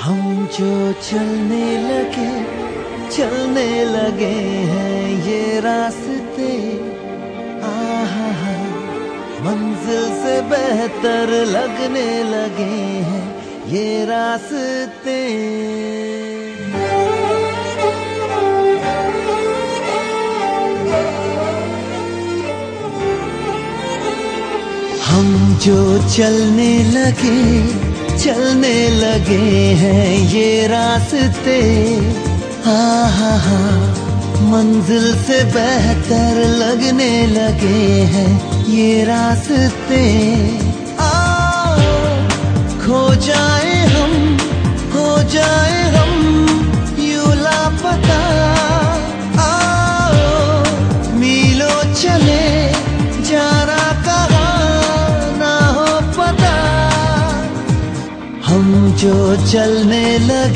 हम जो चलने लगे हैं ये रास्ते, आहा हा, मंजिल से बेहतर लगने लगे हैं ये रास्ते। हम जो चलने लगे हैं ये रास्ते, आहा हा, मंजिल से बेहतर लगने लगे हैं ये रास्ते। आओ खो जाए हम, हो जाए हम यूं लापता, आओ मीलों चले जाना कहाँ ना हो पता। हम जो चलने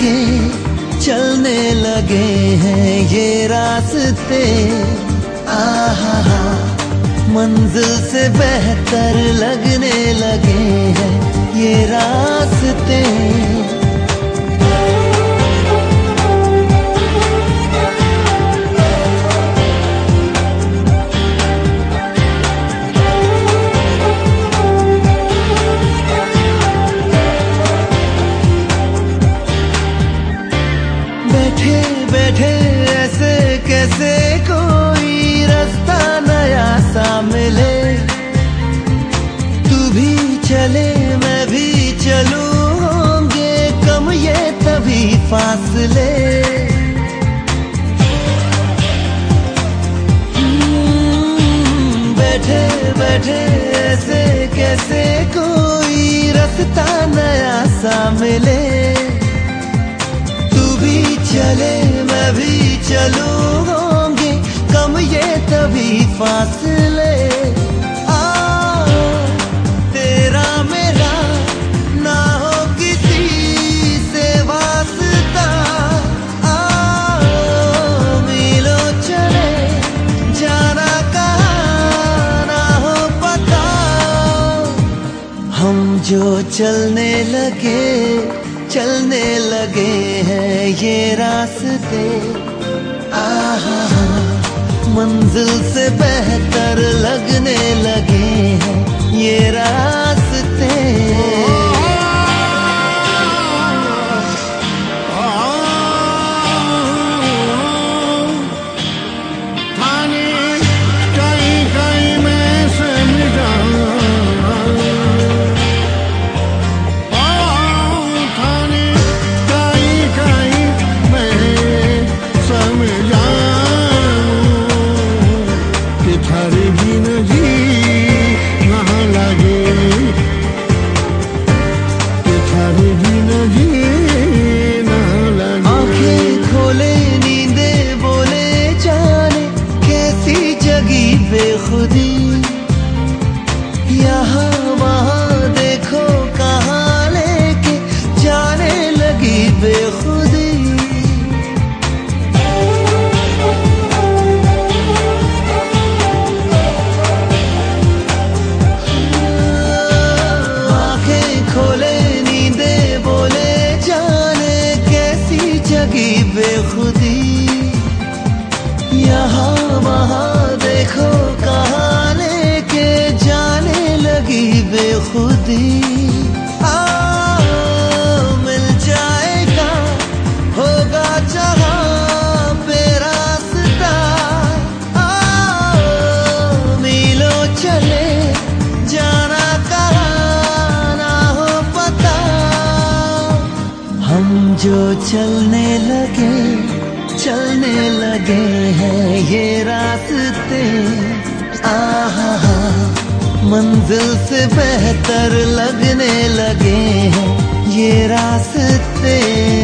लगे हैं ये रास्ते, आहा हा, मंजिल से बेहतर लगने लगे हैं ये रास्ते। बैठे ऐसे कैसे कोई रास्ता नया सा मिले, तू भी चले मैं भी चलूं, होंगे कम ये तभी फासले। बैठे बैठे ऐसे कैसे कोई रास्ता नया सा मिले, चले मैं भी चलूं, होंगे कम ये तभी फासले। आओ तेरा मेरा ना हो किसी से वास्ता, आओ मीलों चले जाना कहाँ ना हो पता। हम जो चलने लगे हैं ये रास्ते, आहा हा, मंजिल से बेहतर लगने लगे हैं ये रास्ते। बेखुदी यहाँ वहाँ देखो कहाँ लेके जाने लगी बेखुदी। आंखें खोले नींदे बोले जाने कैसी जगी बेखुदी, यहाँ वहाँ देखो कहाँ लेके जाने लगी बेखुदी। आओ मिल जाएगा होगा जहाँ पे रास्ता, आओ मीलों चले जाना कहाँ ना हो पता। हम जो चलने लगे हैं ये रास्ते, आहा हा, मंजिल से बेहतर लगने लगे हैं ये रास्ते।